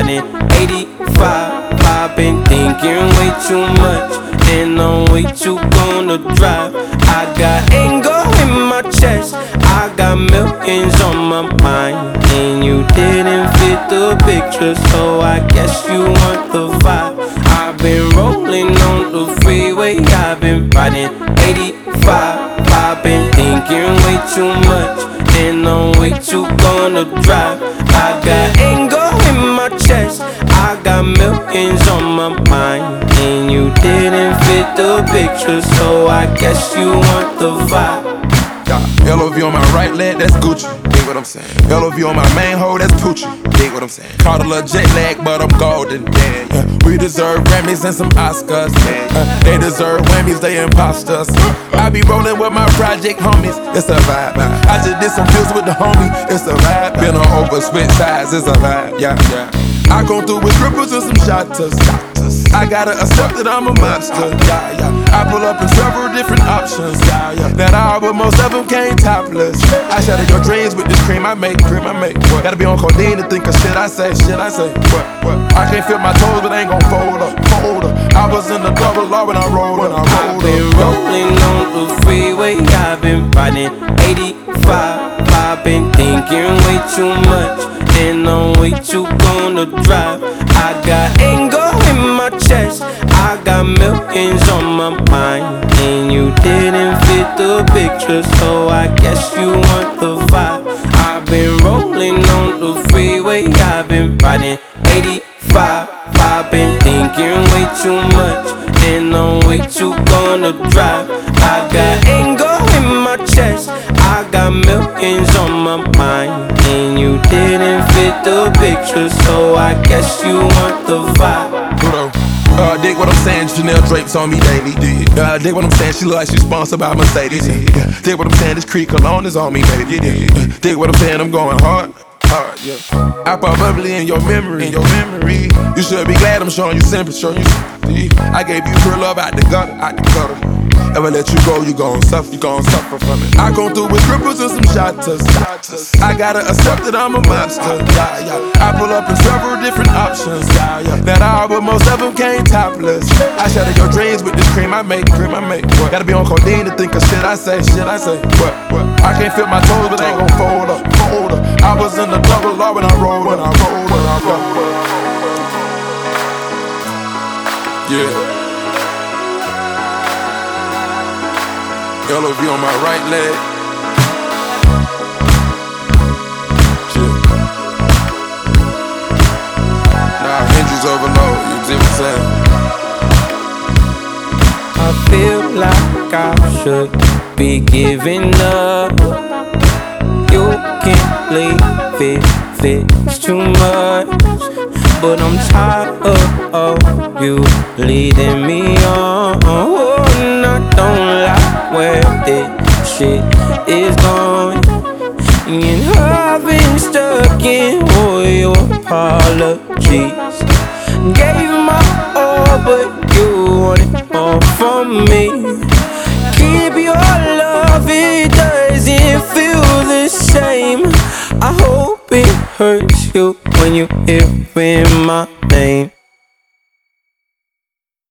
riding 85. I've been thinking way too much, and I'm way too gonna drive. I got anger in my chest, I got millions on my mind, and you didn't fit the picture, so I guess you want the vibe. I've been rolling on the freeway, I've been riding 85. I've been thinking way too much, and I'm way too gonna drive. I got anger in my chest, I got millions on my mind, and you didn't fit the picture, so I guess you want the vibe. LOV on my right leg, that's Gucci. Dig what I'm saying? LOV on my main hoe, that's Poochie. Dig what I'm saying? Caught a little jet lag, but I'm golden. Yeah. We deserve Grammys and some Oscars. They deserve Whammies, they imposters. I be rolling with my project homies, it's a vibe. I just did some deals with the homie, it's a vibe. Been on over, switch sides, it's a vibe. Yeah. I come through with strippers and some shotters. I gotta accept that I'm a monster. I pull up in several different options. That all, but most of them came topless. I shatter your dreams with this cream I make. What? Gotta be on codeine to think of shit I say. What? I can't feel my toes, but I ain't gon' fold up. I was in the double law when I rolled. I've been rolling on the freeway, I've been riding 85. I've been thinking way too much, and I'm way too gonna drive. I got anger in my chest, I got millions on my mind, and you didn't fit the picture, so I guess you want the vibe. I've been rolling on the freeway, I've been riding 85. I've been thinking way too much, and I'm way too gonna drive. I got anger in my chest, I got millions on my mind, and you didn't fit the picture, so I guess you want the vibe. Dig what I'm saying, Chanel drapes on me daily. Dig what I'm saying, she look like she's sponsored by Mercedes. Dig what I'm saying, this Creek cologne is on me, baby. Dig what I'm saying, I'm going hard. I pop bubbly in your memory. You should be glad I'm showing you sympathy. I gave you real love out the gutter. Ever let you go, you gon' suffer from it. I come through with strippers and some shotters. I gotta accept that I'm a monster. I pull up in several different options. That all, but most of them came topless. I shatter your dreams with this cream I make. What? Gotta be on codeine to think of shit I say. What? I can't feel my toes, but I ain't gon' fold up. I was in the double law when I rolled. Yeah. LOV on my right leg. Nah, hinges overload, you see what I'm saying? I feel like I should be giving up. You can't leave it, it's too much. But I'm tired of you leading me on. And I don't like where this shit is going, and I've been stuck in all your apologies. Gave my all, but you wanted more from me. Keep your love, it doesn't feel the same. I hope it hurts you when you hear my name.